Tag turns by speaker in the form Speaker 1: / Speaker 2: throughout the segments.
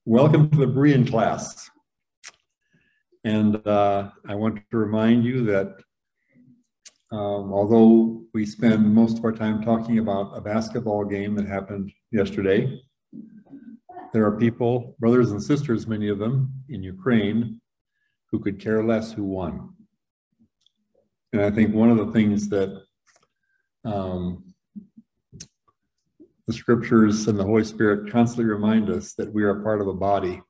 Speaker 1: Welcome to the Berean class. And I want to remind you that although we spend most of our time talking about a basketball game that happened yesterday, there are people, brothers and sisters, many of them in Ukraine, who could care less who won. And I think one of the things that the scriptures and the Holy Spirit constantly remind us that we are part of a body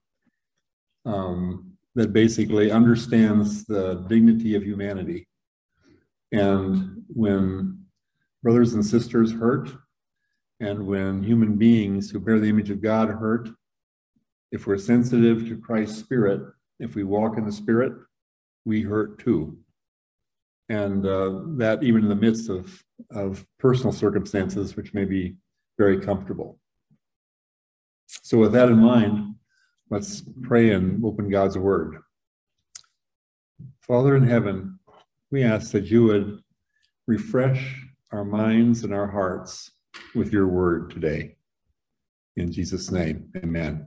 Speaker 1: that basically understands the dignity of humanity. And when brothers and sisters hurt, and when human beings who bear the image of God hurt, if we're sensitive to Christ's Spirit, if we walk in the Spirit, we hurt too. And that even in the midst of personal circumstances, which may be very comfortable. So with that in mind, let's pray and open God's word. Father in heaven, we ask that you would refresh our minds and our hearts with your word today. In Jesus' name, amen.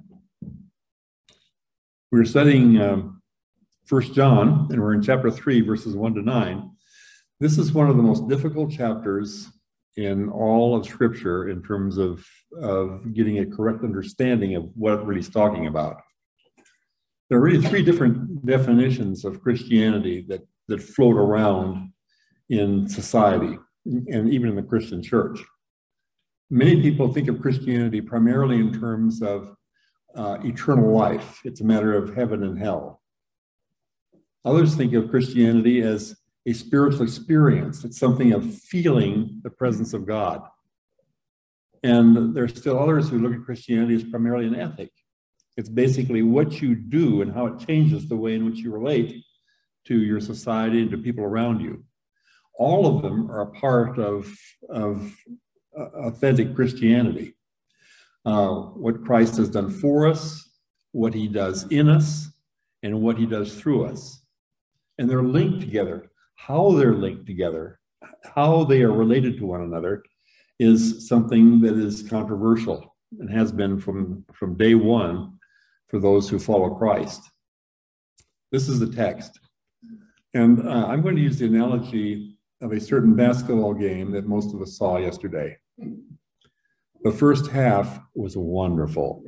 Speaker 1: We're studying 1 John, and we're in chapter 3, verses 1 to 9. This is one of the most difficult chapters in all of Scripture in terms of getting a correct understanding of what it really is talking about. There are really three different definitions of Christianity that float around in society and even in the Christian church. Many people think of Christianity primarily in terms of eternal life. It's a matter of heaven and hell. Others think of Christianity as a spiritual experience. It's something of feeling the presence of God. And there's still others who look at Christianity as primarily an ethic. It's basically what you do and how it changes the way in which you relate to your society and to people around you. All of them are a part of authentic Christianity. What Christ has done for us, what he does in us, and what he does through us. And they're linked together. How they're linked together, how they are related to one another, is something that is controversial and has been from day one for those who follow Christ. This is the text. And I'm going to use the analogy of a certain basketball game that most of us saw yesterday. The first half was wonderful.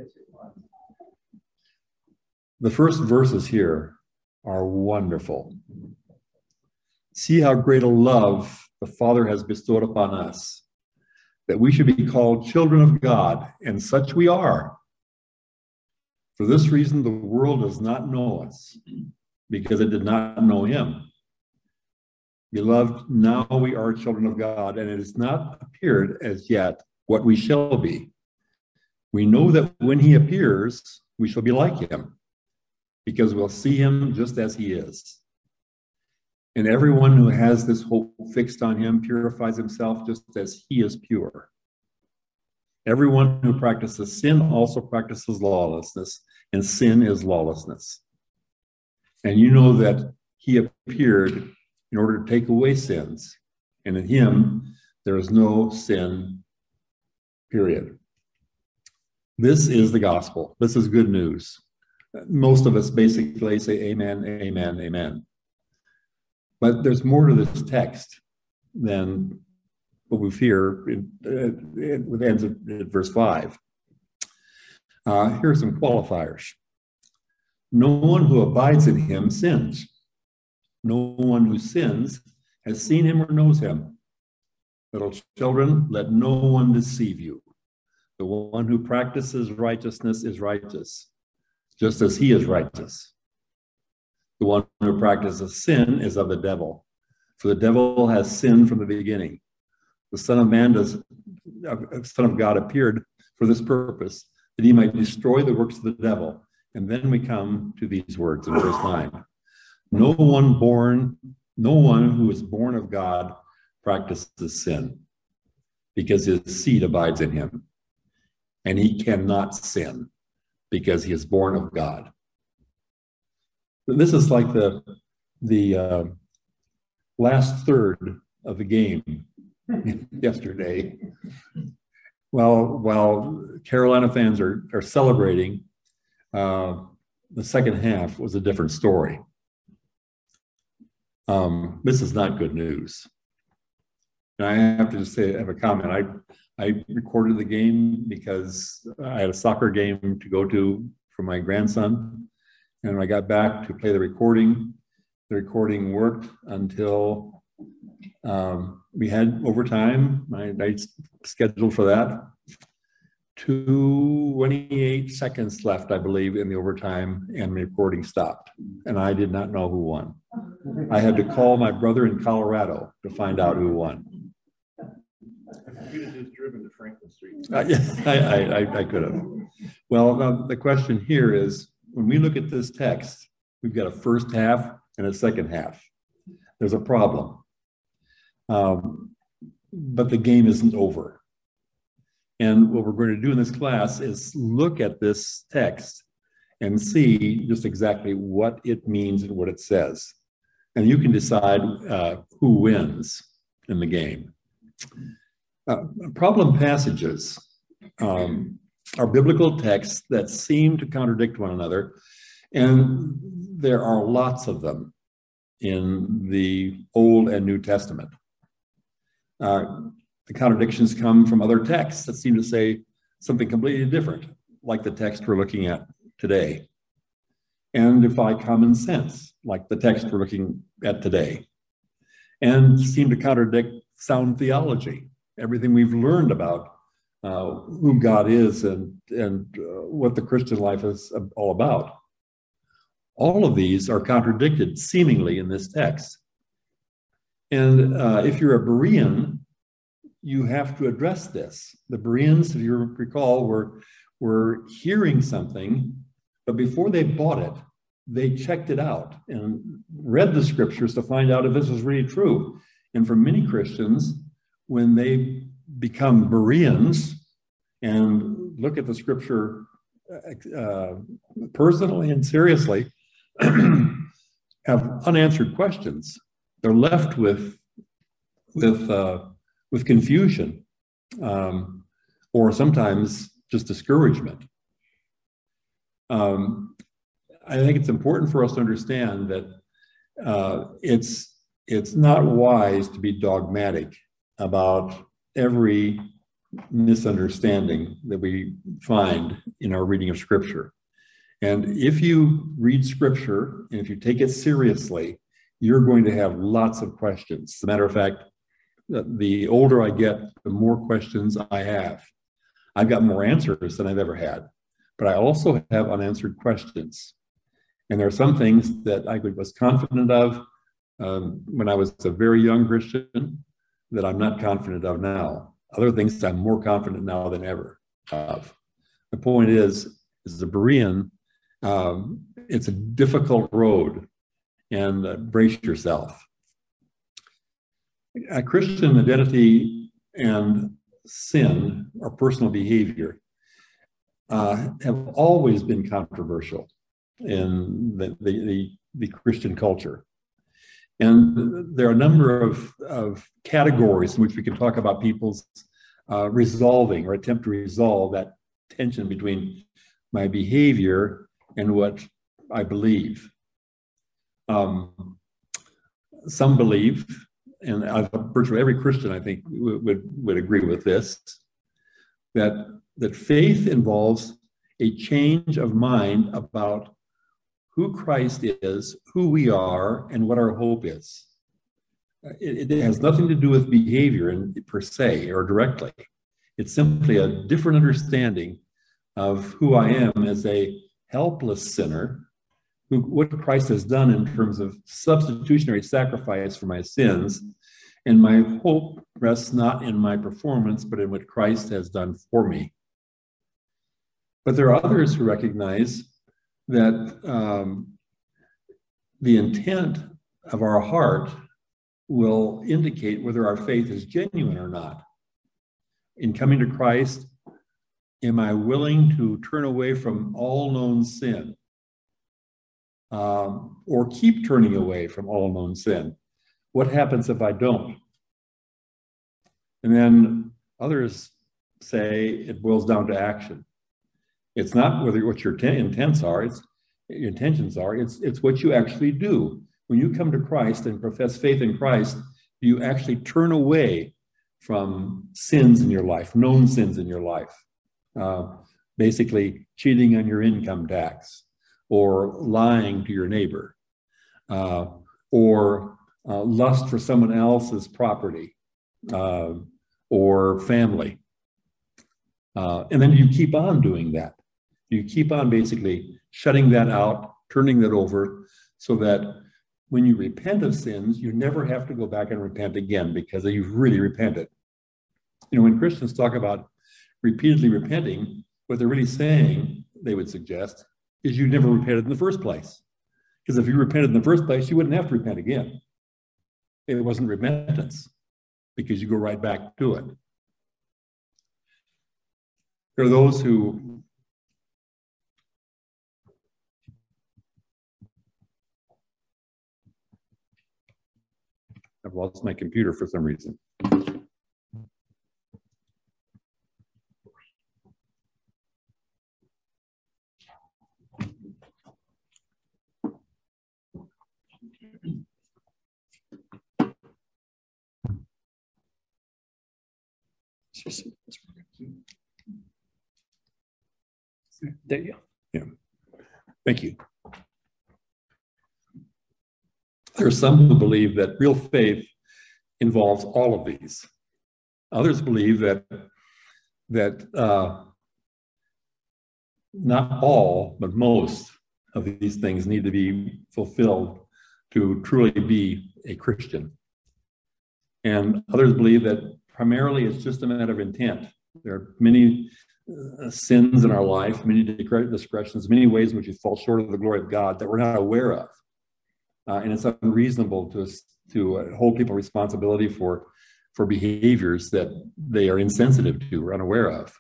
Speaker 1: The first verses here are wonderful. See how great a love the Father has bestowed upon us, that we should be called children of God, and such we are. For this reason, the world does not know us, because it did not know him. Beloved, now we are children of God, and it has not appeared as yet what we shall be. We know that when he appears, we shall be like him, because we'll see him just as he is. And everyone who has this hope fixed on him purifies himself just as he is pure. Everyone who practices sin also practices lawlessness, and sin is lawlessness. And you know that he appeared in order to take away sins, and in him there is no sin, period. This is the gospel. This is good news. Most of us basically say amen, amen, amen. But there's more to this text than what we hear. It ends at verse 5. Here are some qualifiers. No one who abides in him sins. No one who sins has seen him or knows him. Little children, let no one deceive you. The one who practices righteousness is righteous, just as he is righteous. The one who practices sin is of the devil, for the devil has sinned from the beginning. The Son of God appeared for this purpose, that he might destroy the works of the devil. And then we come to these words in verse 9. No one who is born of God practices sin, because his seed abides in him. And he cannot sin, because he is born of God. This is like the last third of the game yesterday. While Carolina fans are celebrating, the second half was a different story. This is not good news. And I have to just say, I have a comment. I recorded the game because I had a soccer game to go to for my grandson. And when I got back to play the recording worked until we had overtime. I scheduled for that. 28 seconds left, I believe, in the overtime, and the recording stopped. And I did not know who won. I had to call my brother in Colorado to find out who won.
Speaker 2: You could have just driven to Franklin Street.
Speaker 1: I could have. Well, the question here is, when we look at this text, we've got a first half and a second half. There's a problem. But the game isn't over. And what we're going to do in this class is look at this text and see just exactly what it means and what it says. And you can decide who wins in the game. Problem passages are biblical texts that seem to contradict one another, and there are lots of them in the Old and New Testament. The contradictions come from other texts that seem to say something completely different, like the text we're looking at today, and defy common sense, like the text we're looking at today, and seem to contradict sound theology, everything we've learned about who God is and what the Christian life is all about. All of these are contradicted seemingly in this text. And if you're a Berean, you have to address this. The Bereans, if you recall, were hearing something, but before they bought it, they checked it out and read the scriptures to find out if this was really true. And for many Christians, when they become Bereans and look at the scripture personally and seriously, have unanswered questions. They're left with confusion, or sometimes just discouragement. I think it's important for us to understand that it's not wise to be dogmatic about every misunderstanding that we find in our reading of Scripture. And if you read Scripture, and if you take it seriously, you're going to have lots of questions. As a matter of fact, the older I get, the more questions I have. I've got more answers than I've ever had, but I also have unanswered questions. And there are some things that I was confident of when I was a very young Christian that I'm not confident of now. Other things I'm more confident now than ever of. The point is the Berean, it's a difficult road, and brace yourself. A Christian identity and sin, or personal behavior, have always been controversial in the Christian culture. And there are a number of categories in which we can talk about people's resolving or attempt to resolve that tension between my behavior and what I believe. Some believe, and virtually every Christian, I think, would agree with this, that faith involves a change of mind about who Christ is, who we are, and what our hope is. It has nothing to do with behavior per se or directly. It's simply a different understanding of who I am as a helpless sinner, what Christ has done in terms of substitutionary sacrifice for my sins, and my hope rests not in my performance, but in what Christ has done for me. But there are others who recognize that the intent of our heart will indicate whether our faith is genuine or not. In coming to Christ, am I willing to turn away from all known sin, or keep turning away from all known sin? What happens if I don't? And then others say it boils down to action. It's not whether what your intents are, your intentions are, it's what you actually do. When you come to Christ and profess faith in Christ, you actually turn away from sins in your life, known sins in your life. Basically, cheating on your income tax, or lying to your neighbor, or lust for someone else's property or family. And then you keep on doing that. You keep on basically shutting that out, turning that over, so that when you repent of sins, you never have to go back and repent again because you've really repented. You know, when Christians talk about repeatedly repenting, what they're really saying, they would suggest, is you never repented in the first place. Because if you repented in the first place, you wouldn't have to repent again. It wasn't repentance, because you go right back to it. There are those who I've lost my computer for some reason.
Speaker 3: There you go.
Speaker 1: Yeah. Thank you. There are some who believe that real faith involves all of these. Others believe that not all, but most of these things need to be fulfilled to truly be a Christian. And others believe that primarily it's just a matter of intent. There are many sins in our life, many discretions, many ways in which we fall short of the glory of God that we're not aware of. And it's unreasonable to hold people responsibility for behaviors that they are insensitive to or unaware of.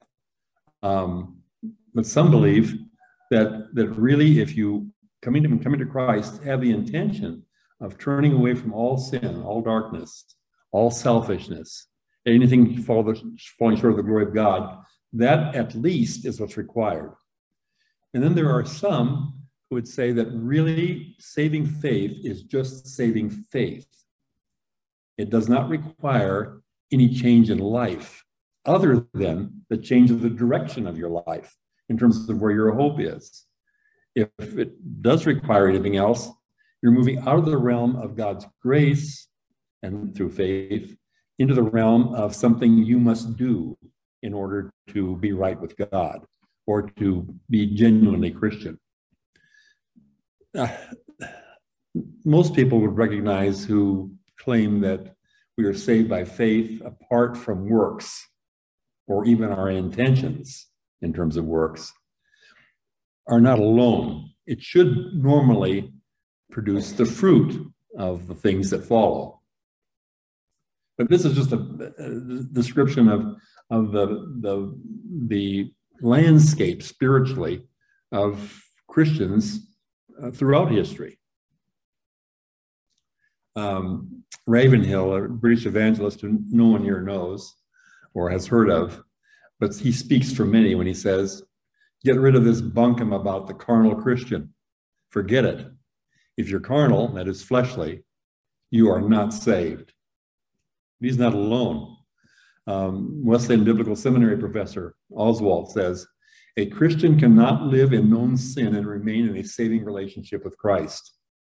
Speaker 1: But some believe that really, if you coming to Christ, have the intention of turning away from all sin, all darkness, all selfishness, anything falling short of the glory of God, that at least is what's required. And then there are some who would say that really saving faith is just saving faith. It does not require any change in life other than the change of the direction of your life in terms of where your hope is. If it does require anything else, you're moving out of the realm of God's grace and through faith into the realm of something you must do in order to be right with God or to be genuinely Christian. Most people would recognize who claim that we are saved by faith apart from works or even our intentions in terms of works are not alone. It should normally produce the fruit of the things that follow. But this is just a description of the landscape spiritually of Christians throughout history. Ravenhill, a British evangelist who no one here knows or has heard of, but he speaks for many when he says, get rid of this bunkum about the carnal Christian. Forget it. If you're carnal, that is fleshly, you are not saved. He's not alone. Wesleyan Biblical Seminary professor Oswalt says, a Christian cannot live in known sin and remain in a saving relationship with Christ.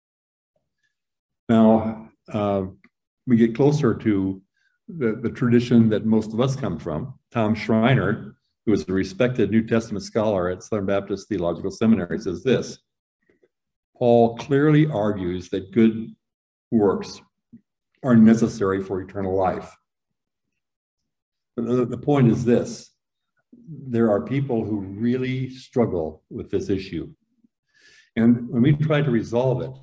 Speaker 1: Now, we get closer to the tradition that most of us come from. Tom Schreiner, who is a respected New Testament scholar at Southern Baptist Theological Seminary, says this: Paul clearly argues that good works are necessary for eternal life. The point is this: there are people who really struggle with this issue. And when we try to resolve it,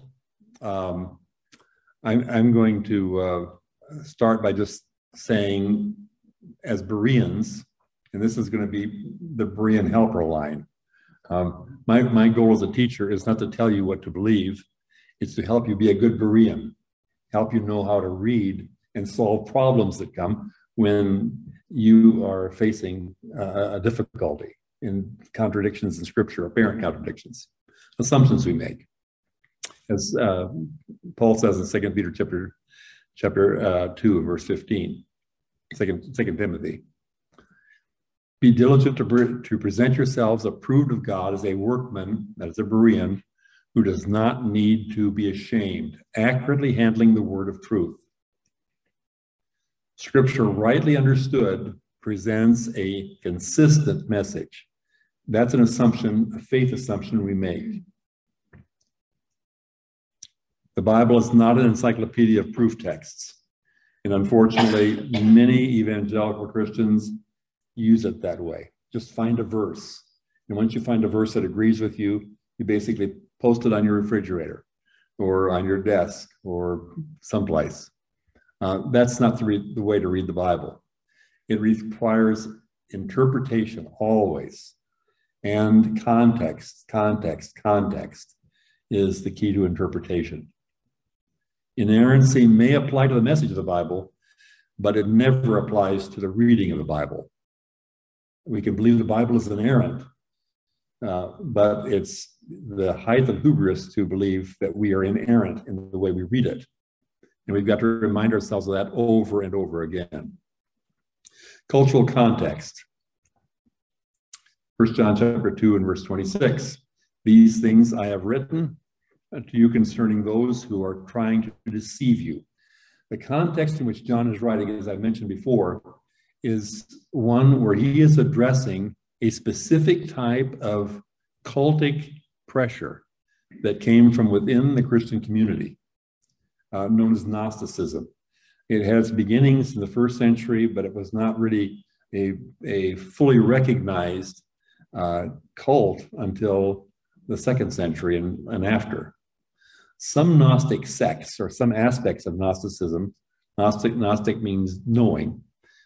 Speaker 1: I'm going to start by just saying, as Bereans, and this is going to be the Berean helper line. My goal as a teacher is not to tell you what to believe, it's to help you be a good Berean, help you know how to read and solve problems that come when you are facing a difficulty. in contradictions in Scripture, apparent contradictions, assumptions we make. As Paul says in 2 Peter chapter 2, verse 15, 2 Timothy. Be diligent to present yourselves approved of God as a workman, that is a Berean, who does not need to be ashamed, accurately handling the word of truth. Scripture, rightly understood, presents a consistent message. That's an assumption, a faith assumption we make. The Bible is not an encyclopedia of proof texts. And unfortunately, many evangelical Christians use it that way. Just find a verse. And once you find a verse that agrees with you, you basically post it on your refrigerator or on your desk or someplace. That's not the way to read the Bible. It requires interpretation always. And context is the key to interpretation. Inerrancy may apply to the message of the Bible, but it never applies to the reading of the Bible. We can believe the Bible is inerrant, but it's the height of hubris to believe that we are inerrant in the way we read it. And we've got to remind ourselves of that over and over again. Cultural context. 1 John chapter 2 and verse 26. These things I have written to you concerning those who are trying to deceive you. The context in which John is writing, as I mentioned before, is one where he is addressing a specific type of cultic pressure that came from within the Christian community, known as Gnosticism. It has beginnings in the first century, but it was not really a fully recognized cult until the second century and after. Some Gnostic sects or some aspects of Gnosticism, Gnostic means knowing,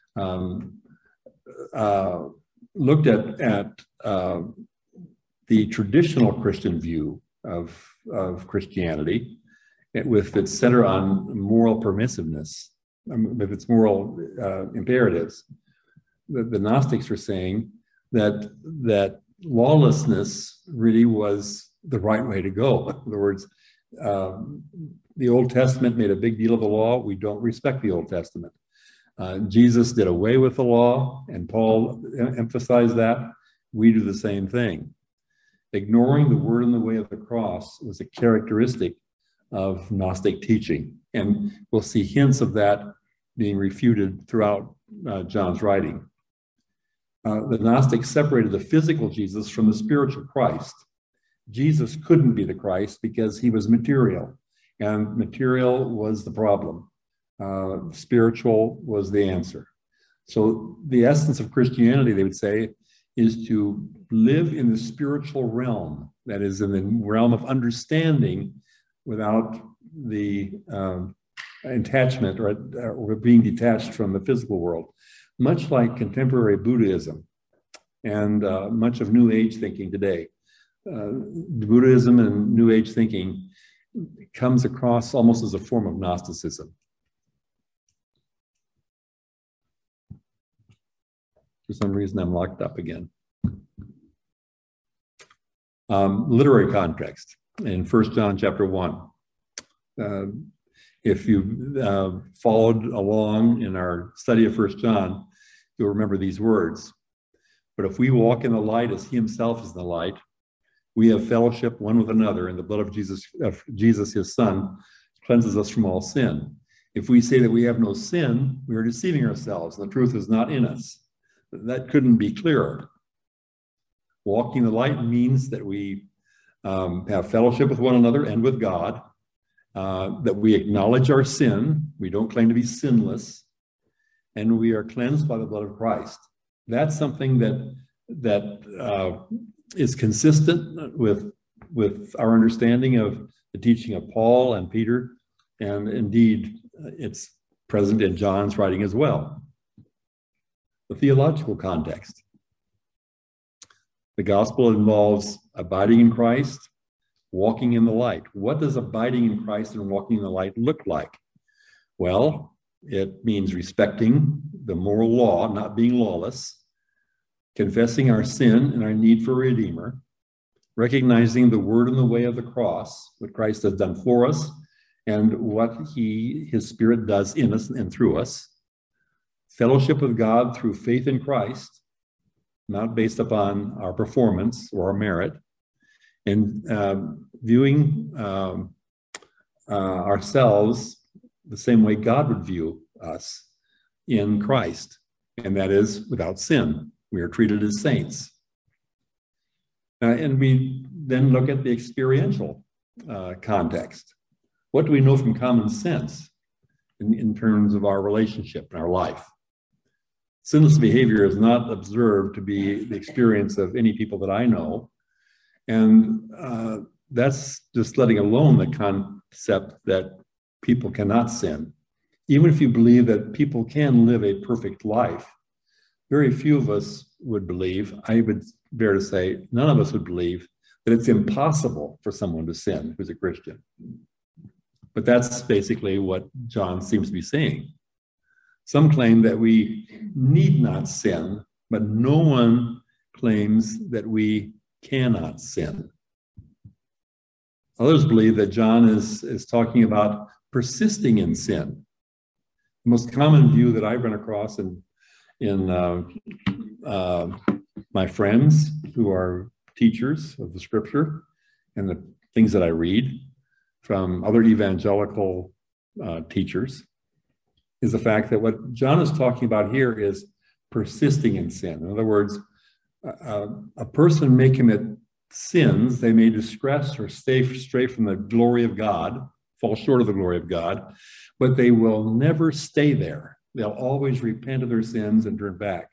Speaker 1: looked at the traditional Christian view of Christianity with its center on moral permissiveness, with its moral imperatives. The Gnostics were saying that lawlessness really was the right way to go. In other words, the Old Testament made a big deal of the law. We don't respect the Old Testament. Jesus did away with the law, and Paul emphasized that. We do the same thing. Ignoring the word and the way of the cross was a characteristic of Gnostic teaching, and we'll see hints of that being refuted throughout John's writing. The Gnostics separated the physical Jesus from the spiritual Christ. Jesus couldn't be the Christ because he was material, and material was the problem. Spiritual was the answer. So the essence of Christianity, they would say, is to live in the spiritual realm, that is in the realm of understanding without the attachment or being detached from the physical world, much like contemporary Buddhism and much of New Age thinking today. Buddhism and New Age thinking comes across almost as a form of Gnosticism. For some reason, I'm locked up again. Literary context in 1 John chapter 1. If you followed along in our study of 1 John, you'll remember these words. But if we walk in the light as he himself is in the light, we have fellowship one with another, and the blood of Jesus, his son, cleanses us from all sin. If we say that we have no sin, we are deceiving ourselves, and the truth is not in us. That couldn't be clearer. Walking the light means that we have fellowship with one another and with God, that we acknowledge our sin. We don't claim to be sinless, and we are cleansed by the blood of Christ. That's something that is consistent with our understanding of the teaching of Paul and Peter, and indeed, it's present in John's writing as well. The theological context. The gospel involves abiding in Christ, walking in the light. What does abiding in Christ and walking in the light look like? Well, it means respecting the moral law, not being lawless, confessing our sin and our need for a Redeemer, recognizing the word and the way of the cross, what Christ has done for us, and what his Spirit does in us and through us, fellowship with God through faith in Christ, not based upon our performance or our merit, and viewing ourselves the same way God would view us in Christ, and that is without sin. We are treated as saints. And we then look at the experiential context. What do we know from common sense in terms of our relationship and our life? Sinless behavior is not observed to be the experience of any people that I know. And that's just letting alone the concept that people cannot sin. Even if you believe that people can live a perfect life, very few of us would believe, I would dare to say, none of us would believe that it's impossible for someone to sin who's a Christian. But that's basically what John seems to be saying. Some claim that we need not sin, but no one claims that we cannot sin. Others believe that John is talking about persisting in sin. The most common view that I've run across in my friends who are teachers of the scripture and the things that I read from other evangelical teachers is the fact that what John is talking about here is persisting in sin. In other words, a person may commit sins, they may distress or stray from the glory of God, fall short of the glory of God, but they will never stay there. They'll always repent of their sins and turn back.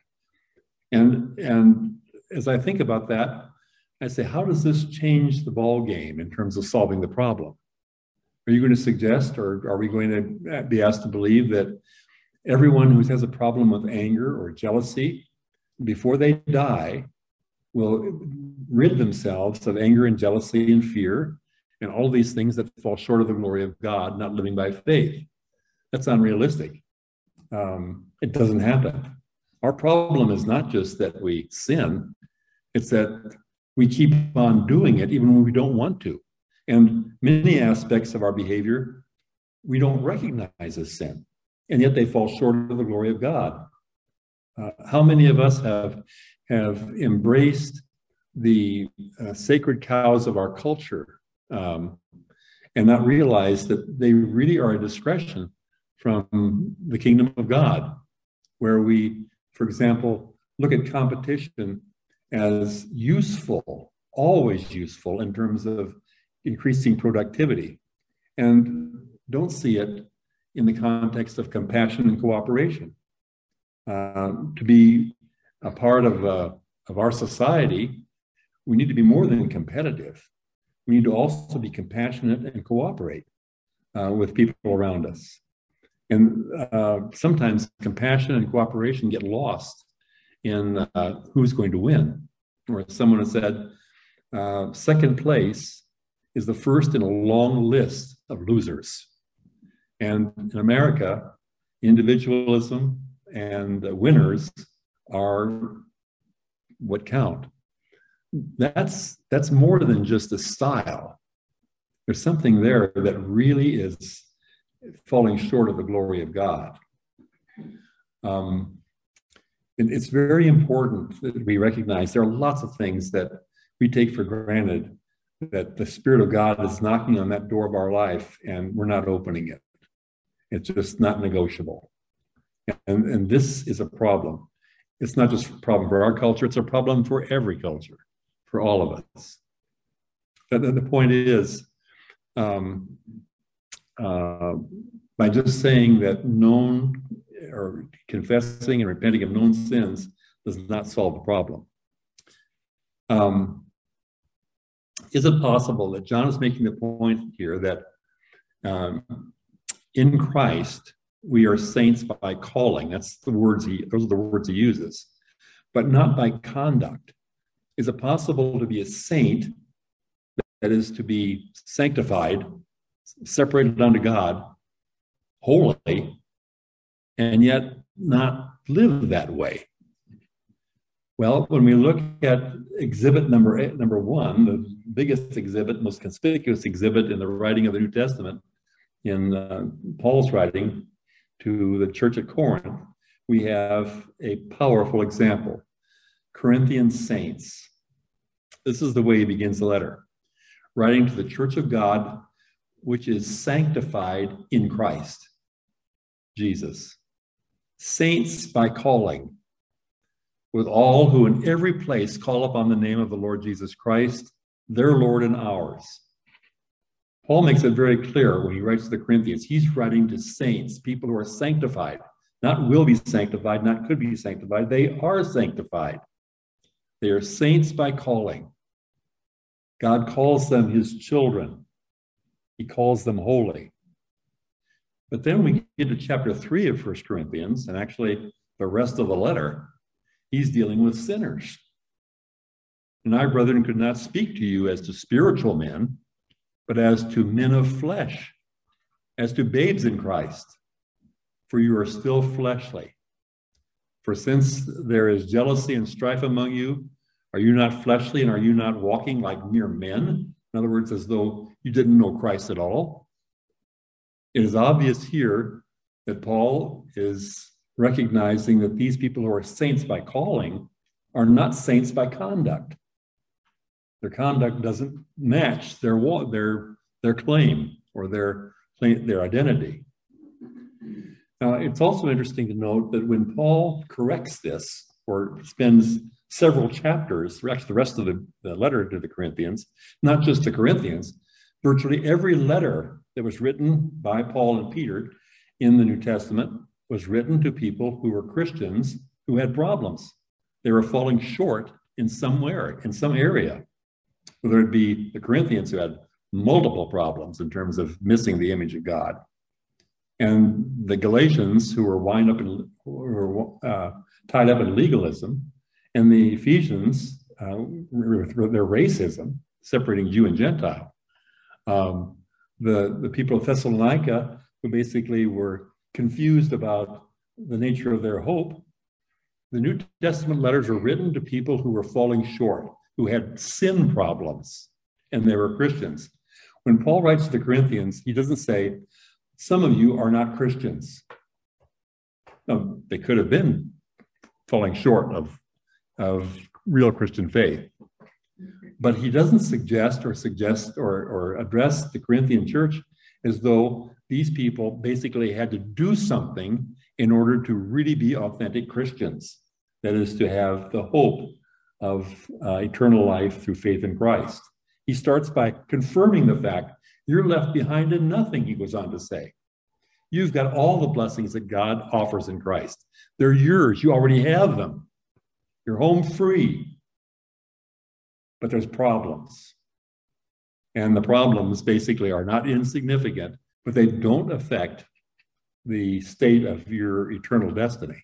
Speaker 1: And as I think about that, I say, how does this change the ball game in terms of solving the problem? Are you going to suggest, or are we going to be asked to believe that everyone who has a problem with anger or jealousy, before they die, will rid themselves of anger and jealousy and fear and all these things that fall short of the glory of God, not living by faith? That's unrealistic. It doesn't happen. Our problem is not just that we sin, it's that we keep on doing it even when we don't want to. And many aspects of our behavior we don't recognize as sin, and yet they fall short of the glory of God. How many of us have embraced the sacred cows of our culture and not realized that they really are a discretion from the kingdom of God, where we, for example, look at competition as useful, always useful in terms of increasing productivity, and don't see it in the context of compassion and cooperation. To be a part of our society, we need to be more than competitive. We need to also be compassionate and cooperate with people around us. And sometimes compassion and cooperation get lost in who's going to win. Or someone has said, second place is the first in a long list of losers. And in America, individualism and winners are what count. That's more than just a style. There's something there that really is falling short of the glory of God. It's very important that we recognize there are lots of things that we take for granted, that the Spirit of God is knocking on that door of our life and we're not opening it. It's just not negotiable. And this is a problem. It's not just a problem for our culture, it's a problem for every culture, for all of us. But the point is, by just saying that known or confessing and repenting of known sins does not solve the problem. Is it possible that John is making the point here that in Christ we are saints by calling? Those are the words he uses, but not by conduct. Is it possible to be a saint, that is to be sanctified, separated unto God, holy, and yet not live that way? Well, when we look at exhibit number one, the biggest exhibit, most conspicuous exhibit in the writing of the New Testament, in Paul's writing to the church at Corinth, we have a powerful example. Corinthian saints. This is the way he begins the letter. Writing to the church of God, which is sanctified in Christ Jesus. Saints by calling, with all who in every place call upon the name of the Lord Jesus Christ, their Lord and ours. Paul makes it very clear when he writes to the Corinthians, he's writing to saints, people who are sanctified, not will be sanctified, not could be sanctified. They are sanctified. They are saints by calling. God calls them his children. He calls them holy. But then we get to chapter 3 of 1 Corinthians, and actually the rest of the letter, he's dealing with sinners. And I, brethren, could not speak to you as to spiritual men, but as to men of flesh, as to babes in Christ. For you are still fleshly. For since there is jealousy and strife among you, are you not fleshly and are you not walking like mere men? In other words, as though you didn't know Christ at all. It is obvious here that Paul is recognizing that these people who are saints by calling are not saints by conduct. Their conduct doesn't match their claim or their identity. Now, it's also interesting to note that when Paul corrects this or spends several chapters, actually the rest of the letter to the Corinthians, not just the Corinthians, virtually every letter that was written by Paul and Peter in the New Testament was written to people who were Christians who had problems. They were falling short in somewhere, in some area. Whether it be the Corinthians who had multiple problems in terms of missing the image of God, and the Galatians who were tied up in legalism, and the Ephesians with their racism, separating Jew and Gentile. The people of Thessalonica who basically were confused about the nature of their hope. The New Testament letters are written to people who were falling short, who had sin problems, and they were Christians. When Paul writes to the Corinthians, he doesn't say, some of you are not Christians. No, they could have been falling short of real Christian faith. But he doesn't suggest or address the Corinthian church as though these people basically had to do something in order to really be authentic Christians. That is, to have the hope of eternal life through faith in Christ. He starts by confirming the fact you're left behind in nothing, he goes on to say. You've got all the blessings that God offers in Christ. They're yours. You already have them. You're home free. But there's problems. And the problems basically are not insignificant, but they don't affect the state of your eternal destiny.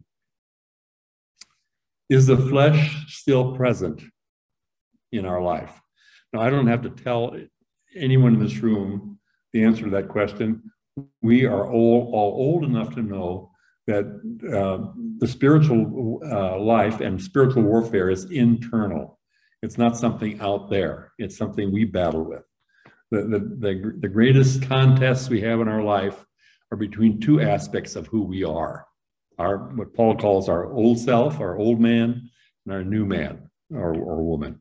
Speaker 1: Is the flesh still present in our life? Now, I don't have to tell anyone in this room the answer to that question. We are all old enough to know that the spiritual life and spiritual warfare is internal. It's not something out there. It's something we battle with. The greatest contests we have in our life are between two aspects of who we are. What Paul calls our old self, our old man, and our new man or woman.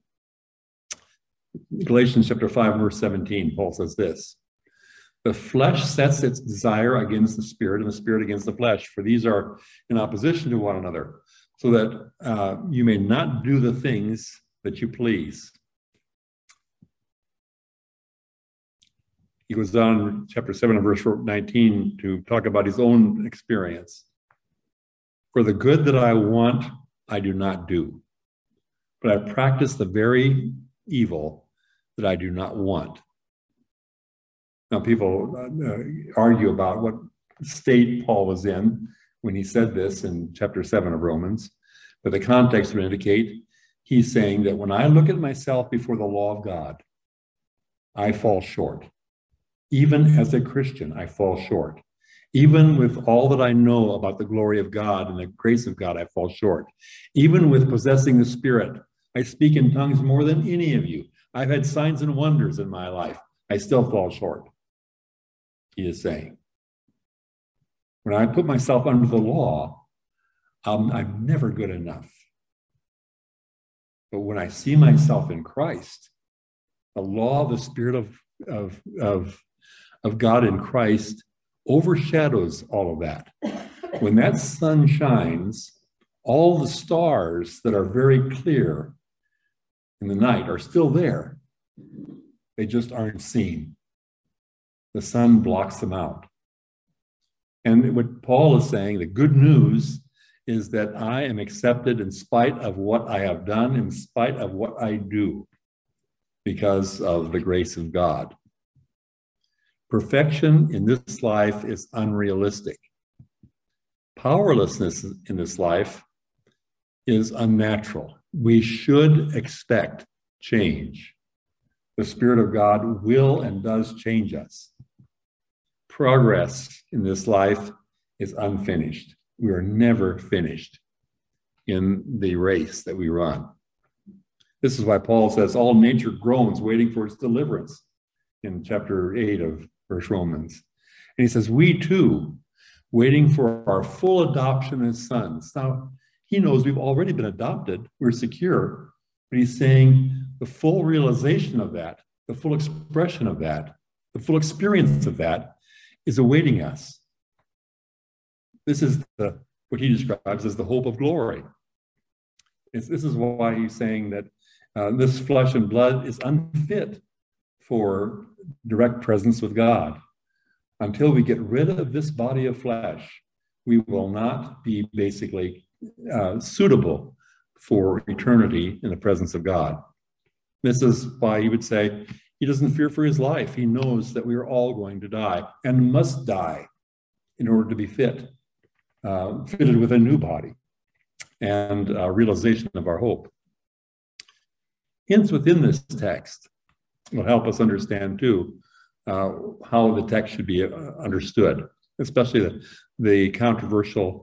Speaker 1: Galatians chapter 5, verse 17, Paul says this: the flesh sets its desire against the spirit, and the spirit against the flesh, for these are in opposition to one another, so that you may not do the things that you please. He goes on in chapter 7 and verse 19 to talk about his own experience. For the good that I want, I do not do, but I practice the very evil that I do not want. Now, people argue about what state Paul was in when he said this in chapter 7 of Romans, but the context would indicate he's saying that when I look at myself before the law of God, I fall short. Even as a Christian, I fall short. Even with all that I know about the glory of God and the grace of God, I fall short. Even with possessing the Spirit, I speak in tongues more than any of you. I've had signs and wonders in my life. I still fall short, he is saying. When I put myself under the law, I'm never good enough. But when I see myself in Christ, the law of the Spirit of God in Christ overshadows all of that. When that sun shines, all the stars that are very clear in the night are still there. They just aren't seen. The sun blocks them out. And what Paul is saying, the good news is that I am accepted in spite of what I have done, in spite of what I do, because of the grace of God. Perfection in this life is unrealistic. Powerlessness in this life is unnatural. We should expect change. The Spirit of God will and does change us. Progress in this life is unfinished. We are never finished in the race that we run. This is why Paul says all nature groans waiting for its deliverance in chapter 8 of First Romans. And he says, we too, waiting for our full adoption as sons. Now, he knows we've already been adopted. We're secure. But he's saying the full realization of that, the full expression of that, the full experience of that is awaiting us. This is what he describes as the hope of glory. This is why he's saying that this flesh and blood is unfit for direct presence with God. Until we get rid of this body of flesh, we will not be basically suitable for eternity in the presence of God. This is why he would say he doesn't fear for his life. He knows that we are all going to die and must die in order to be fitted with a new body and realization of our hope. Hints within this text will help us understand too how the text should be understood, especially the controversial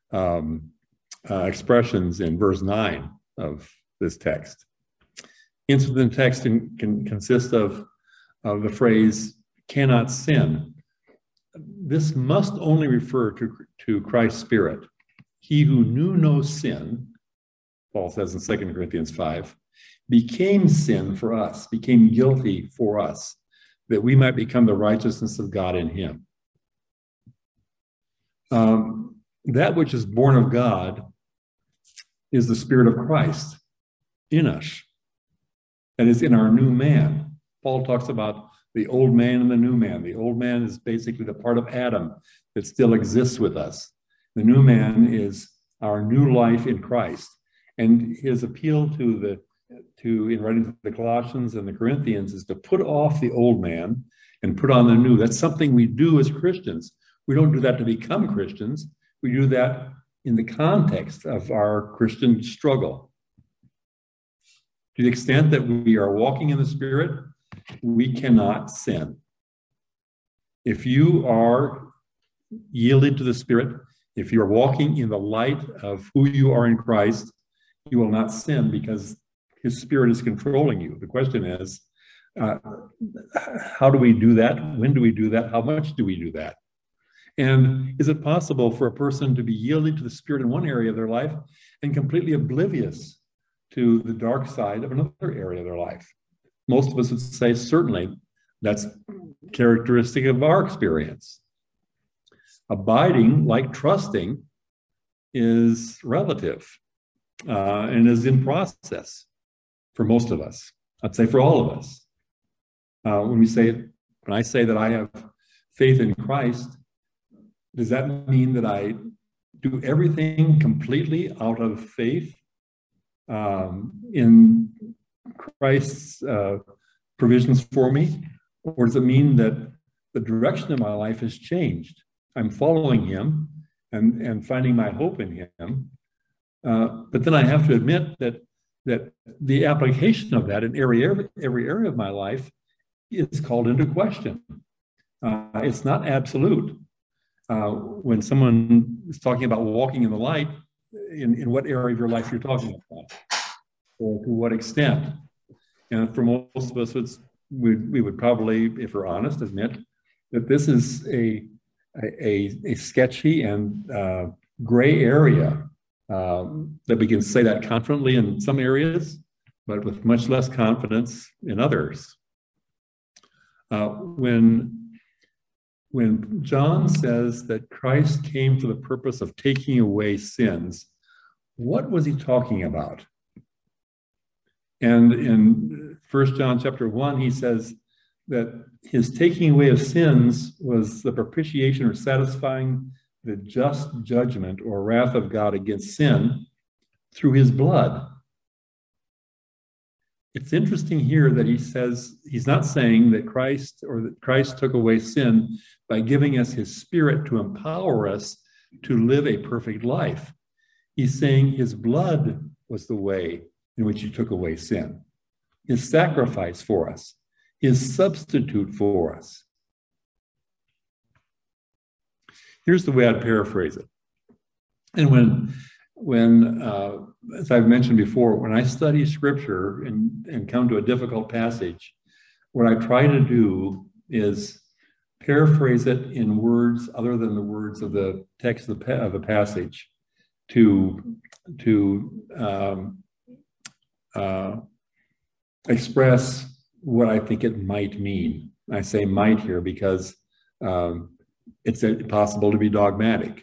Speaker 1: expressions in verse 9 of this text. Hints within the text can consist of the phrase cannot sin. This must only refer to Christ's Spirit. He who knew no sin, Paul says in 2 Corinthians 5, became sin for us, became guilty for us, that we might become the righteousness of God in him. That which is born of God is the Spirit of Christ in us. That is in our new man. Paul talks about the old man and the new man. The old man is basically the part of Adam that still exists with us. The new man is our new life in Christ. And his appeal in writing to the Colossians and the Corinthians is to put off the old man and put on the new. That's something we do as Christians. We don't do that to become Christians. We do that in the context of our Christian struggle. To the extent that we are walking in the Spirit, we cannot sin. If you are yielded to the Spirit, if you're walking in the light of who you are in Christ, you will not sin because his Spirit is controlling you. The question is, how do we do that? When do we do that? How much do we do that? And is it possible for a person to be yielded to the Spirit in one area of their life and completely oblivious to the dark side of another area of their life? Most of us would say certainly that's characteristic of our experience. Abiding, like trusting, is relative and is in process for most of us. I'd say for all of us. When I say that I have faith in Christ, does that mean that I do everything completely out of faith in Christ's provisions for me? Or does it mean that the direction of my life has changed? I'm following him and finding my hope in him. But then I have to admit that the application of that in every area of my life is called into question. It's not absolute. when someone is talking about walking in the light, in what area of your life you're talking about, or to what extent. And for most of us, we would probably, if we're honest, admit that this is a sketchy and gray area, that we can say that confidently in some areas, but with much less confidence in others. When John says that Christ came for the purpose of taking away sins, what was he talking about? And in 1 John chapter 1, he says that his taking away of sins was the propitiation, or satisfying the just judgment or wrath of God against sin through his blood. It's interesting here that he says, he's not saying that Christ took away sin by giving us his Spirit to empower us to live a perfect life. He's saying his blood was the way in which he took away sin, his sacrifice for us, his substitute for us. Here's the way I'd paraphrase it. And when as I've mentioned before, when I study scripture and come to a difficult passage, what I try to do is paraphrase it in words other than the words of the text of the passage to express what I think it might mean. I say might here because it's possible to be dogmatic.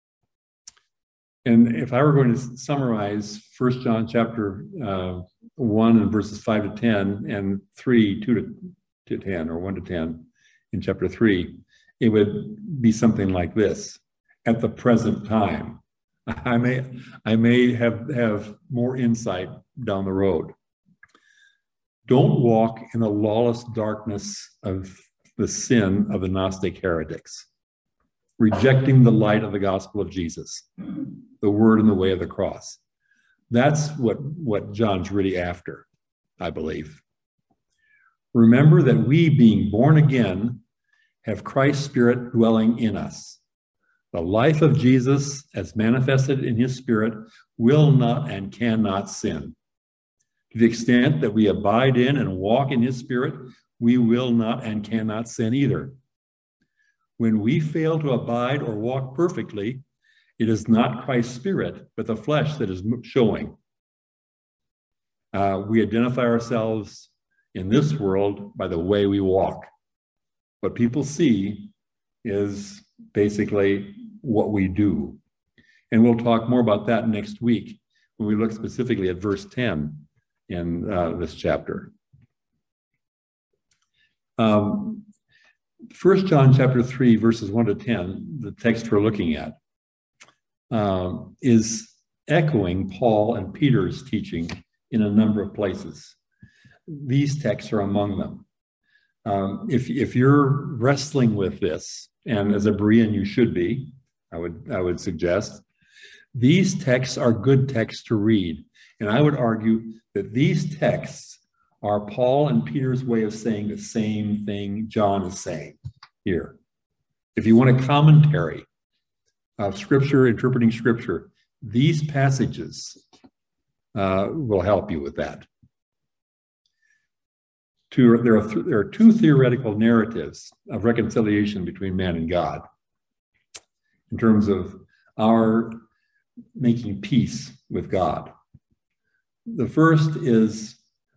Speaker 1: And if I were going to summarize 1 John chapter 1 and verses 5 to 10 and 3, 2 to 10, or 1 to 10 in chapter 3, it would be something like this. At the present time, I may have more insight down the road. Don't walk in the lawless darkness of the sin of the Gnostic heretics, rejecting the light of the gospel of Jesus, the word and the way of the cross. That's what John's really after, I believe. Remember that we, being born again, have Christ's Spirit dwelling in us. The life of Jesus, as manifested in his Spirit, will not and cannot sin. To the extent that we abide in and walk in his Spirit, we will not and cannot sin either. When we fail to abide or walk perfectly, it is not Christ's Spirit, but the flesh that is showing. We identify ourselves in this world by the way we walk. What people see is basically what we do. And we'll talk more about that next week when we look specifically at verse 10 in this chapter. 1 John chapter 3, verses 1 to 10, the text we're looking at, is echoing Paul and Peter's teaching in a number of places. These texts are among them. If you're wrestling with this, and as a Berean you should be, I would suggest, these texts are good texts to read. And I would argue that these texts are Paul and Peter's way of saying the same thing John is saying here. If you want a commentary of Scripture, interpreting Scripture, these passages will help you with that. There are two theoretical narratives of reconciliation between man and God in terms of our making peace with God. The first is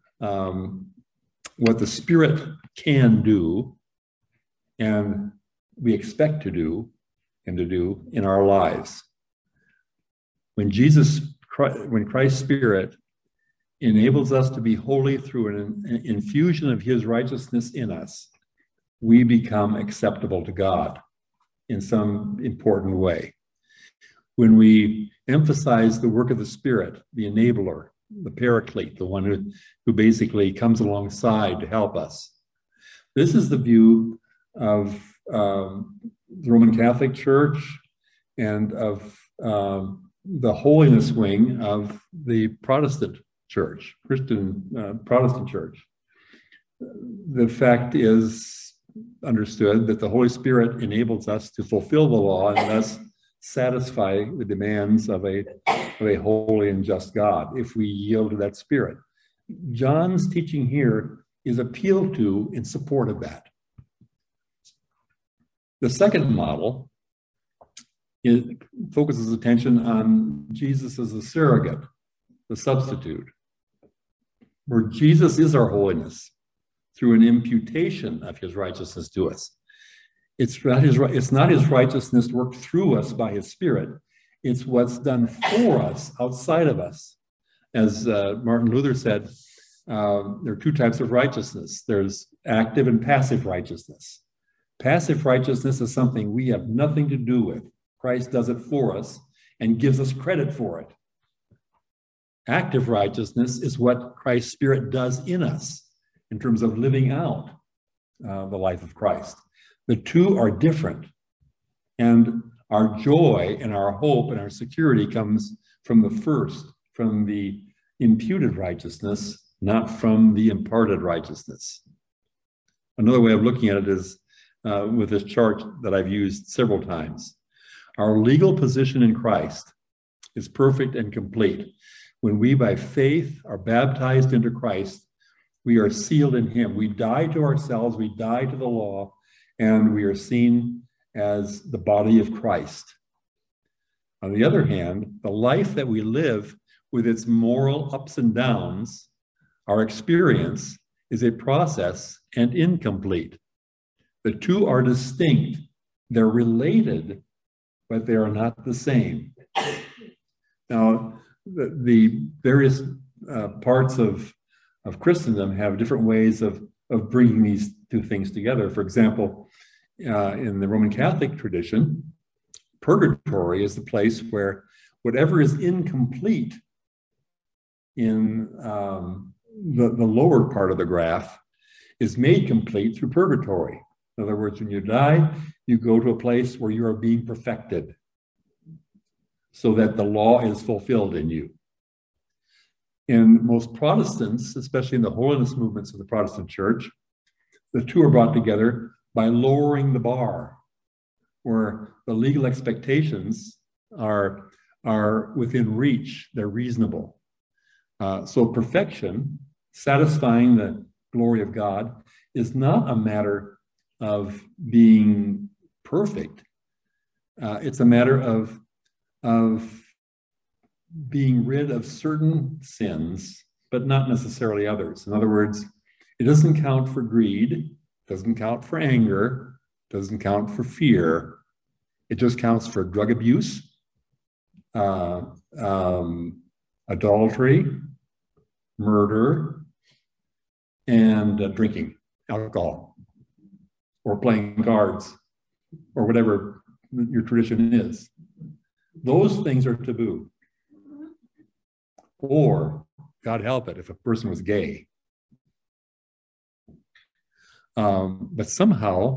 Speaker 1: what the Spirit can do and we expect to do and to do in our lives. When Christ's Spirit enables us to be holy through an infusion of his righteousness in us, we become acceptable to God in some important way. When we emphasize the work of the Spirit, the enabler, the paraclete, the one who basically comes alongside to help us. This is the view of the Roman Catholic Church and of the holiness wing of the Protestant Church, Protestant Church. The fact is, understood that the Holy Spirit enables us to fulfill the law and thus satisfy the demands of a holy and just God if we yield to that Spirit. John's teaching here is appealed to in support of that. The second model focuses attention on Jesus as a surrogate, the substitute, where Jesus is our holiness through an imputation of his righteousness to us. It's not his righteousness worked through us by his Spirit. It's what's done for us outside of us. As Martin Luther said, there are two types of righteousness. There's active and passive righteousness. Passive righteousness is something we have nothing to do with. Christ does it for us and gives us credit for it. Active righteousness is what Christ's Spirit does in us in terms of living out the life of Christ. The two are different. And our joy and our hope and our security comes from the first, from the imputed righteousness, not from the imparted righteousness. Another way of looking at it is with this chart that I've used several times. Our legal position in Christ is perfect and complete. When we, by faith, are baptized into Christ, we are sealed in him. We die to ourselves, we die to the law, and we are seen as the body of Christ. On the other hand, the life that we live with its moral ups and downs, our experience is a process and incomplete. The two are distinct. They're related, but they are not the same. Now, the various parts of Christendom have different ways of bringing these two things together. For example, in the Roman Catholic tradition, purgatory is the place where whatever is incomplete in the lower part of the graph is made complete through purgatory. In other words, when you die, you go to a place where you are being perfected so that the law is fulfilled in you. In most Protestants, especially in the holiness movements of the Protestant church, the two are brought together by lowering the bar, where the legal expectations are within reach, they're reasonable. So perfection, satisfying the glory of God, is not a matter of being perfect. It's a matter of being rid of certain sins, but not necessarily others. In other words, it doesn't count for greed, doesn't count for anger, doesn't count for fear. It just counts for drug abuse, adultery, murder, and drinking alcohol, or playing cards, or whatever your tradition is. Those things are taboo. Or, God help it, if a person was gay. But somehow,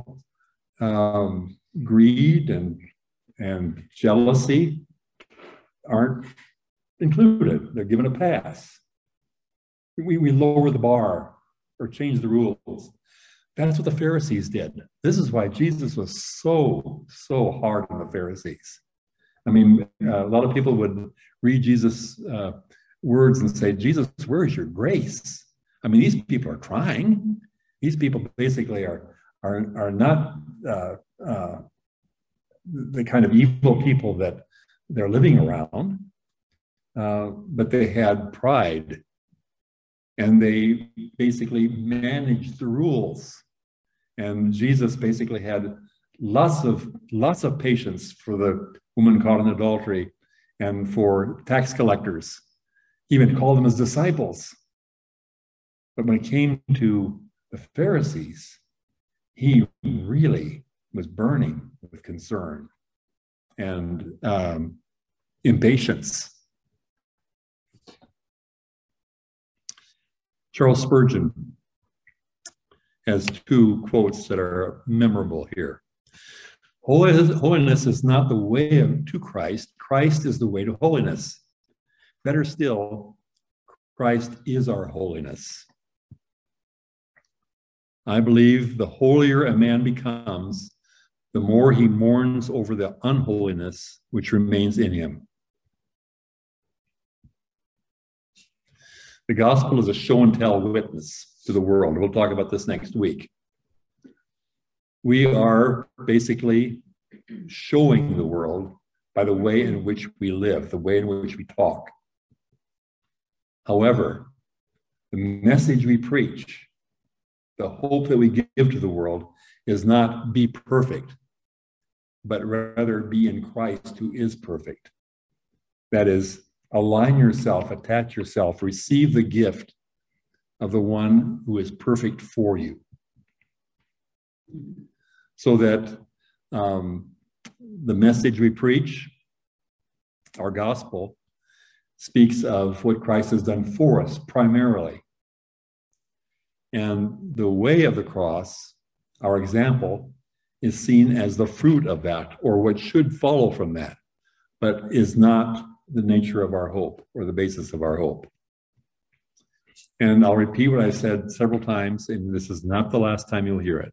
Speaker 1: greed and jealousy aren't included. They're given a pass. We lower the bar or change the rules. That's what the Pharisees did. This is why Jesus was so hard on the Pharisees. I mean, a lot of people would read Jesus' words and say, Jesus, where is your grace? I mean, these people are trying. These people basically are not the kind of evil people that they're living around, but they had pride, and they basically managed the rules. And Jesus basically had lots of patience for the woman caught in adultery and for tax collectors. He even called them his disciples. But when it came to the Pharisees, he really was burning with concern and impatience. Charles Spurgeon has two quotes that are memorable here. Holiness is not the way to Christ. Christ is the way to holiness. Better still, Christ is our holiness. I believe the holier a man becomes, the more he mourns over the unholiness which remains in him. The gospel is a show and tell witness to the world. We'll talk about this next week. We are basically showing the world by the way in which we live, the way in which we talk. However, the message we preach, the hope that we give to the world, is not be perfect, but rather be in Christ who is perfect. That is, align yourself, attach yourself, receive the gift of the one who is perfect for you. So that the message we preach, our gospel, speaks of what Christ has done for us primarily. And the way of the cross, our example, is seen as the fruit of that, or what should follow from that, but is not the nature of our hope or the basis of our hope. And I'll repeat what I said several times, and this is not the last time you'll hear it.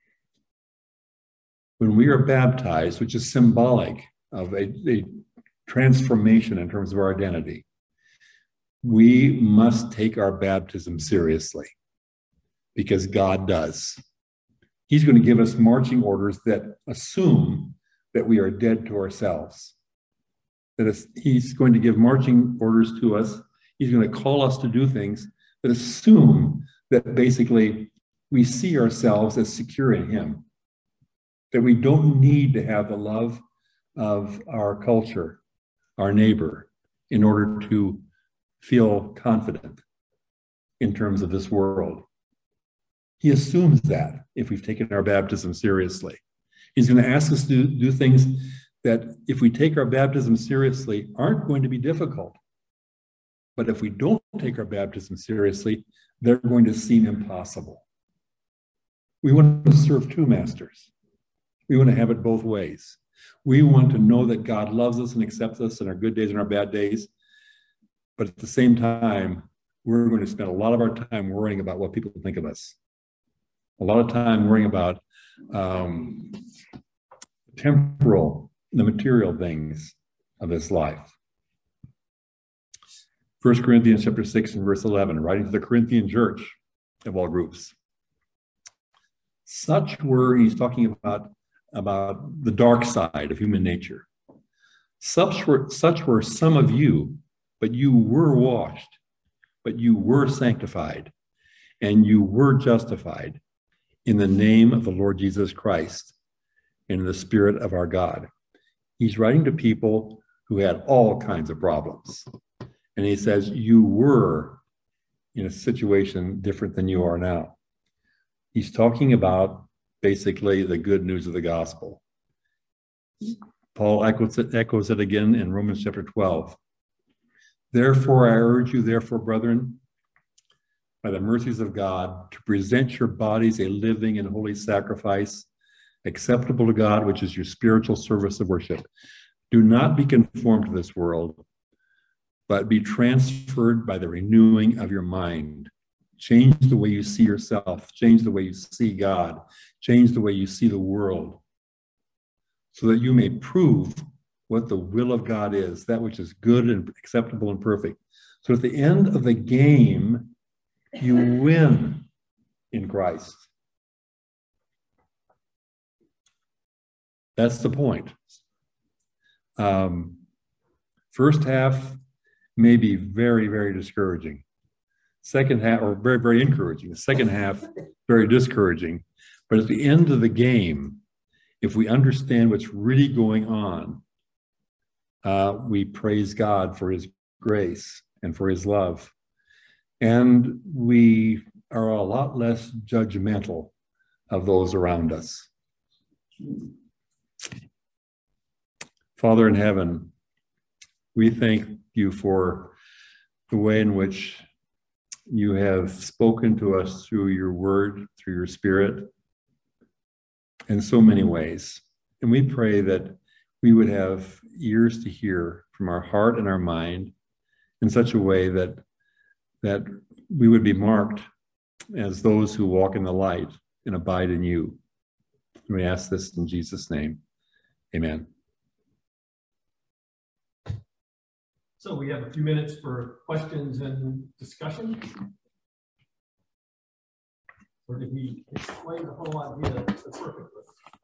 Speaker 1: When we are baptized, which is symbolic of a transformation in terms of our identity, we must take our baptism seriously, because God does. He's going to give us marching orders that assume that we are dead to ourselves. He's going to give marching orders to us. He's going to call us to do things that assume that basically we see ourselves as secure in him, that we don't need to have the love of our culture, our neighbor, in order to feel confident in terms of this world. He assumes that if we've taken our baptism seriously. He's going to ask us to do things that, if we take our baptism seriously, aren't going to be difficult. But if we don't take our baptism seriously, they're going to seem impossible. We want to serve two masters. We want to have it both ways. We want to know that God loves us and accepts us in our good days and our bad days. But at the same time, we're going to spend a lot of our time worrying about what people think of us. A lot of time worrying about the material things of this life. 1 Corinthians chapter 6 and verse 11, writing to the Corinthian church of all groups. He's talking about the dark side of human nature. Such were some of you, but you were washed, but you were sanctified, and you were justified in the name of the Lord Jesus Christ and in the Spirit of our God. He's writing to people who had all kinds of problems. And he says, you were in a situation different than you are now. He's talking about basically the good news of the gospel. Paul echoes it again in Romans chapter 12. Therefore, I urge you, brethren, by the mercies of God, to present your bodies a living and holy sacrifice, acceptable to God, which is your spiritual service of worship. Do not be conformed to this world, but be transferred by the renewing of your mind. Change the way you see yourself, change the way you see God, change the way you see the world, so that you may prove what the will of God is, that which is good and acceptable and perfect. So at the end of the game, you win in Christ. That's the point. First half may be very, very discouraging. Second half, or very, very encouraging. The second half, very discouraging. But at the end of the game, if we understand what's really going on, we praise God for his grace and for his love. And we are a lot less judgmental of those around us. Father in heaven, we thank you for the way in which you have spoken to us through your word, through your spirit, in so many ways. And we pray that we would have ears to hear from our heart and our mind in such a way that we would be marked as those who walk in the light and abide in you. And we ask this in Jesus' name. Amen.
Speaker 4: So we have a few minutes for questions and discussion. Or did he explain the whole idea perfectly?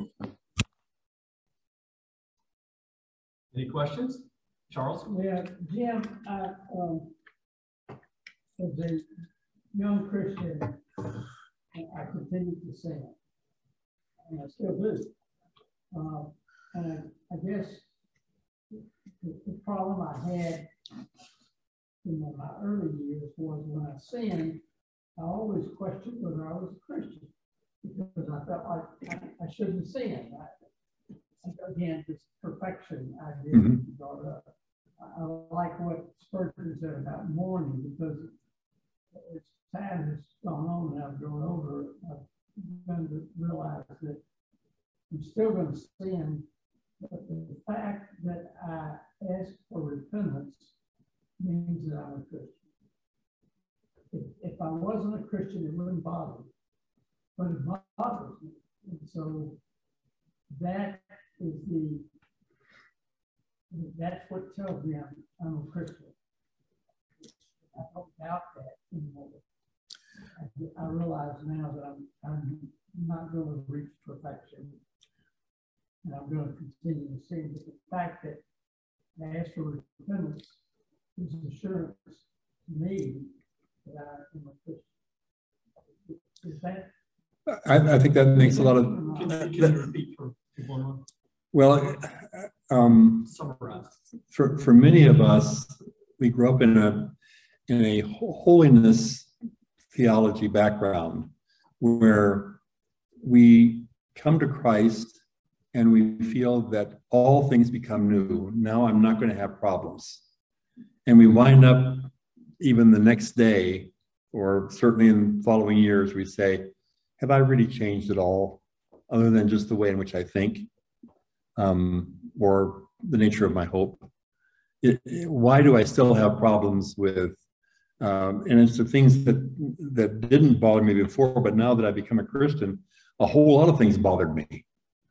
Speaker 4: Any questions? Charles?
Speaker 5: Yeah, Jim, as a young Christian, I continued to sing, and I still do. And I guess the problem I had in my early years was when I sinned, I always questioned whether I was a Christian because I felt like I shouldn't sin. Again, this perfection idea you brought up. I like what Spurgeon said about mourning because as time has gone on and I've grown older, I've begun to realize that I'm still going to sin, but the fact that I ask for repentance means that I'm a Christian. If I wasn't a Christian, it wouldn't bother me, but it bothers me. And so that is that's what tells me I'm a Christian. I don't doubt that anymore. I realize now that I'm not going to reach perfection, and I'm going to continue to sin. But the fact that I ask for repentance is assurance to me that I am a Christian. Is that?
Speaker 1: I think that makes a lot of.
Speaker 4: Can you repeat for people?
Speaker 1: Well,
Speaker 4: summarize.
Speaker 1: For many of us, we grew up in a holiness theology background where we come to Christ and we feel that all things become new. Now I'm not going to have problems. And we wind up even the next day, or certainly in following years, we say, have I really changed at all other than just the way in which I think or the nature of my hope? Why do I still have problems with, and it's the things that didn't bother me before, but now that I've become a Christian, a whole lot of things bothered me.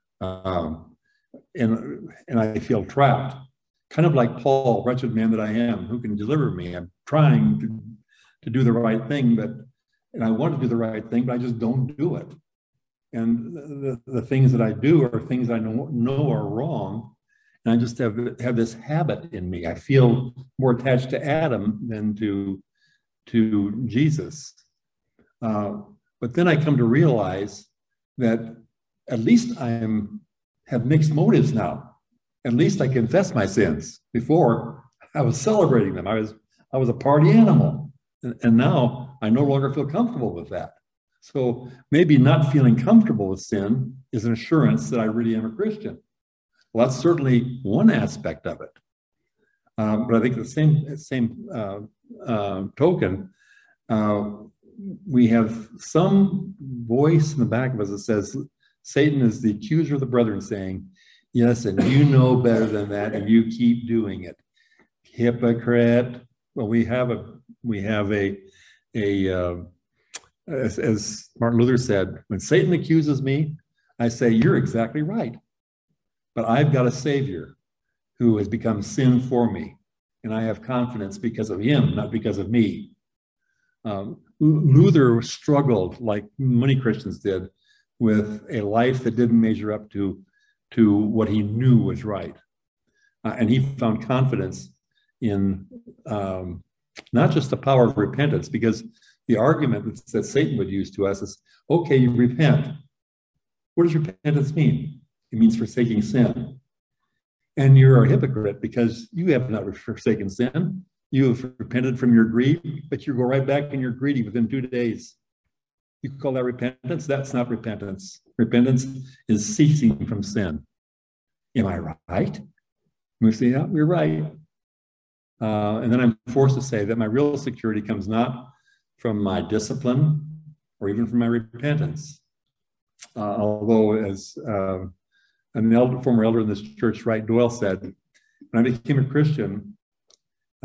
Speaker 1: And I feel trapped, kind of like Paul, wretched man that I am, who can deliver me? I'm trying to do the right thing, and I want to do the right thing, but I just don't do it. And the things that I do are things I know are wrong. And I just have this habit in me. I feel more attached to Adam than to Jesus. But then I come to realize that at least have mixed motives now. At least I confess my sins. Before, I was celebrating them. I was a party animal. And now I no longer feel comfortable with that. So maybe not feeling comfortable with sin is an assurance that I really am a Christian. Well, that's certainly one aspect of it. But I think the same token, we have some voice in the back of us that says, Satan is the accuser of the brethren, saying, yes, and you know better than that, and you keep doing it. Hypocrite. Well, we have as Martin Luther said, when Satan accuses me, I say, you're exactly right. But I've got a Savior who has become sin for me. And I have confidence because of him, not because of me. Luther struggled, like many Christians did, with a life that didn't measure up to what he knew was right. And he found confidence in not just the power of repentance, because the argument that Satan would use to us is, okay, you repent. What does repentance mean? It means forsaking sin. And you're a hypocrite because you have not forsaken sin. You have repented from your greed, but you go right back and you're greedy within 2 days. You call that repentance? That's not repentance. Repentance is ceasing from sin. Am I right? We say, yeah, you're right. And then I'm forced to say that my real security comes not from my discipline or even from my repentance. Although, as former elder in this church, Wright Doyle, said, when I became a Christian,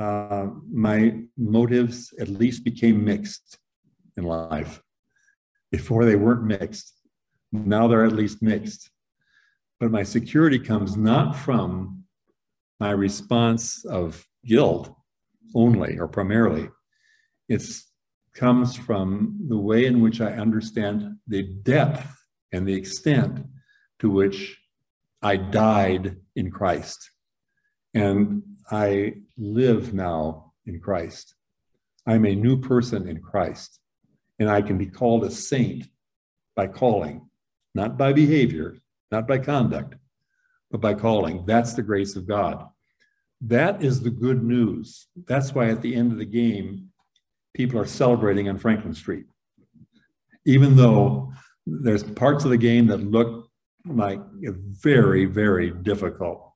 Speaker 1: my motives at least became mixed in life. Before they weren't mixed. Now they're at least mixed. But my security comes not from my response of guilt only or primarily. It comes from the way in which I understand the depth and the extent to which I died in Christ. And I live now in Christ. I'm a new person in Christ. And I can be called a saint by calling, not by behavior, not by conduct, but by calling. That's the grace of God. That is the good news. That's why at the end of the game, people are celebrating on Franklin Street. Even though there's parts of the game that look like a very, very difficult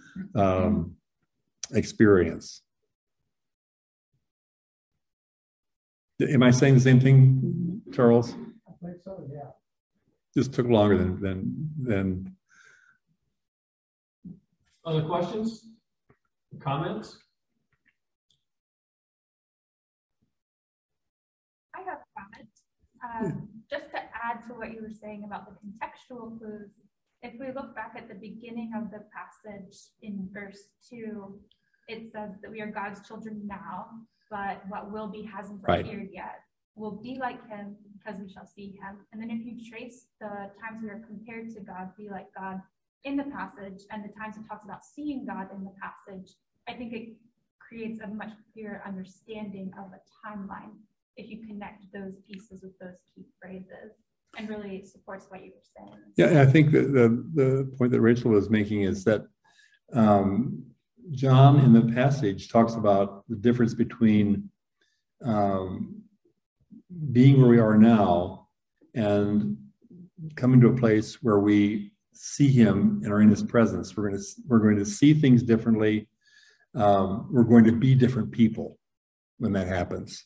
Speaker 1: experience. Am I saying the same thing, Charles?
Speaker 5: I think so, yeah.
Speaker 1: Just took longer than.
Speaker 4: Other questions? Comments?
Speaker 6: I have a comment. Just to add to what you were saying about the contextual clues, if we look back at the beginning of the passage in verse 2, it says that we are God's children now, but what will be hasn't appeared yet. We'll be like him because we shall see him. And then if you trace the times we are compared to God, be like God in the passage, and the times it talks about seeing God in the passage, I think it creates a much clearer understanding of a timeline if you connect those pieces with those key phrases, and really supports what you were saying.
Speaker 1: Yeah, I think the point that Rachel was making is that John in the passage talks about the difference between being where we are now and coming to a place where we see him and are in his presence. We're going to see things differently. We're going to be different people when that happens.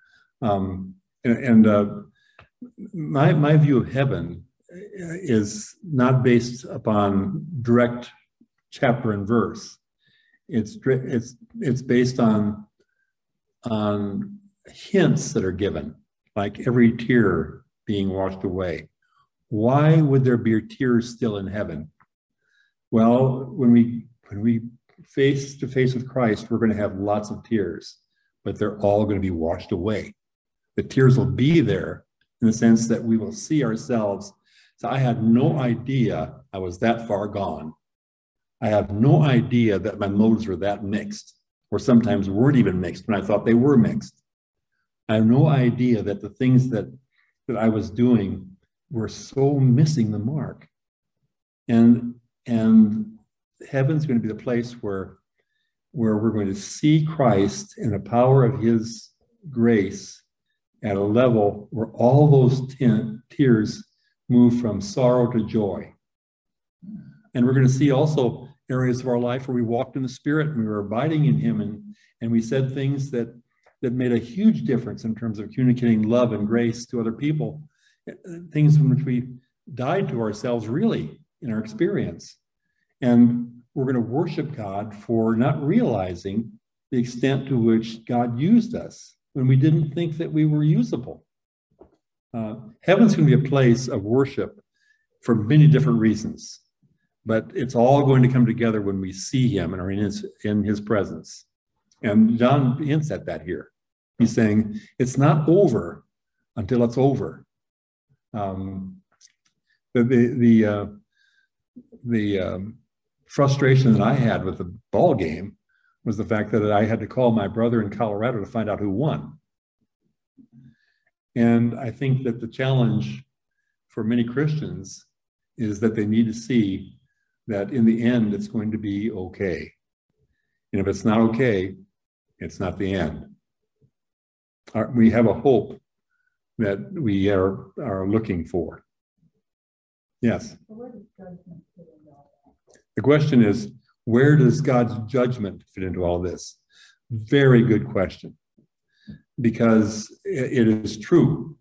Speaker 1: My view of heaven is not based upon direct chapter and verse. It's based on hints that are given, like every tear being washed away. Why would there be tears still in heaven? Well, when we face to face with Christ, we're going to have lots of tears, but they're all going to be washed away. The tears will be there in the sense that we will see ourselves. So I had no idea I was that far gone. I have no idea that my motives were that mixed, or sometimes weren't even mixed when I thought they were mixed. I have no idea that the things that I was doing were so missing the mark. And heaven's going to be the place where we're going to see Christ in the power of his grace at a level where all those tears move from sorrow to joy. And we're going to see also areas of our life where we walked in the Spirit and we were abiding in him, and we said things that made a huge difference in terms of communicating love and grace to other people, things in which we died to ourselves really in our experience. And we're going to worship God for not realizing the extent to which God used us when we didn't think that we were usable. Heaven's going to be a place of worship for many different reasons, but it's all going to come together when we see him and are in his presence. And John hints at that here. He's saying it's not over until it's over. The frustration that I had with the ball game was the fact that I had to call my brother in Colorado to find out who won. And I think that the challenge for many Christians is that they need to see that in the end, it's going to be okay. And if it's not okay, it's not the end. We have a hope that we are looking for. Yes. The question is, where does God's judgment fit into all this? Very good question. Because it is true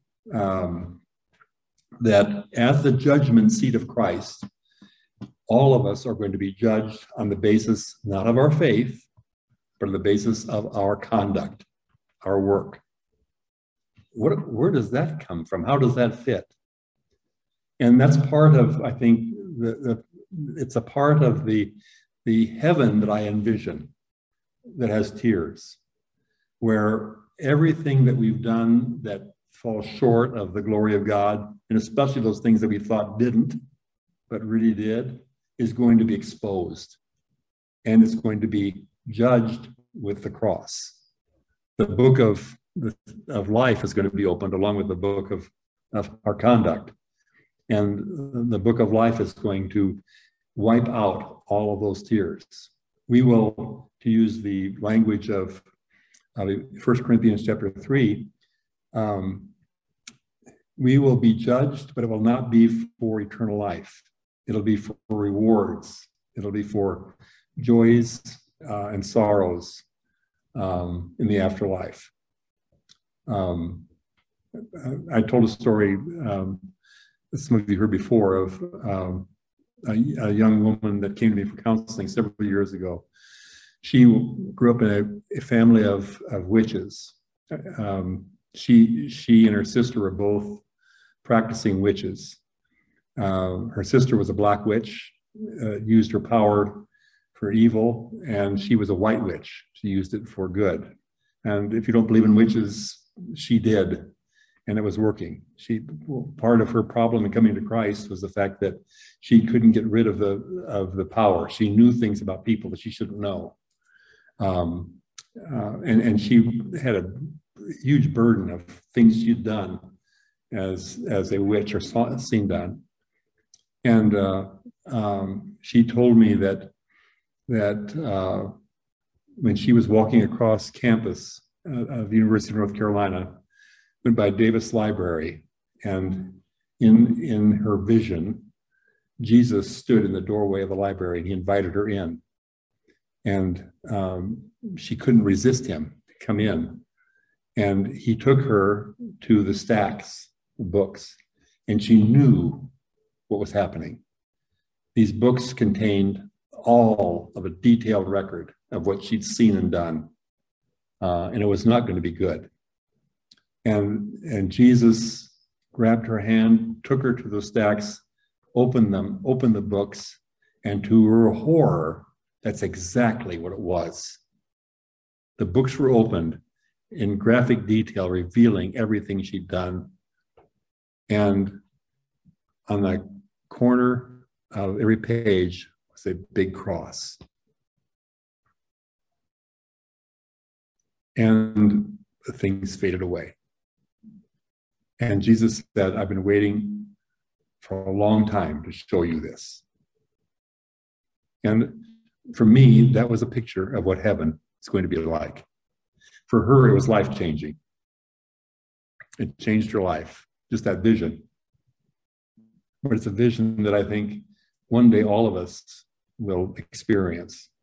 Speaker 1: that at the judgment seat of Christ, all of us are going to be judged on the basis not of our faith, but on the basis of our conduct, our work. where does that come from? How does that fit? And that's part of, I think, it's a part of the heaven that I envision that has tears, where everything that we've done that falls short of the glory of God, and especially those things that we thought didn't, but really did, is going to be exposed. And it's going to be judged with the cross. The book of life is going to be opened along with the book of our conduct. And the book of life is going to wipe out all of those tears. We will, to use the language of 1 Corinthians chapter 3, we will be judged, but it will not be for eternal life. It'll be for rewards. It'll be for joys and sorrows in the afterlife. I told a story, some of you heard before, of a young woman that came to me for counseling several years ago. She grew up in a family of witches. She and her sister were both practicing witches. Her sister was a black witch, used her power for evil, and she was a white witch. She used it for good. And if you don't believe in witches, she did, and it was working. Part of her problem in coming to Christ was the fact that she couldn't get rid of the power. She knew things about people that she shouldn't know. And she had a huge burden of things she'd done as a witch or seen done. And she told me that when she was walking across campus of the University of North Carolina, went by Davis Library, and in her vision, Jesus stood in the doorway of the library and he invited her in. And she couldn't resist him to come in. And he took her to the stacks of books, and she knew what was happening. These books contained all of a detailed record of what she'd seen and done. And it was not going to be good. And Jesus grabbed her hand, took her to those stacks, opened the books, and to her horror, that's exactly what it was. The books were opened in graphic detail, revealing everything she'd done. And on the corner of every page was a big cross. And things faded away. And Jesus said, I've been waiting for a long time to show you this. And for me, that was a picture of what heaven is going to be like. For her, it was life-changing. It changed her life, just that vision. But it's a vision that I think one day all of us will experience.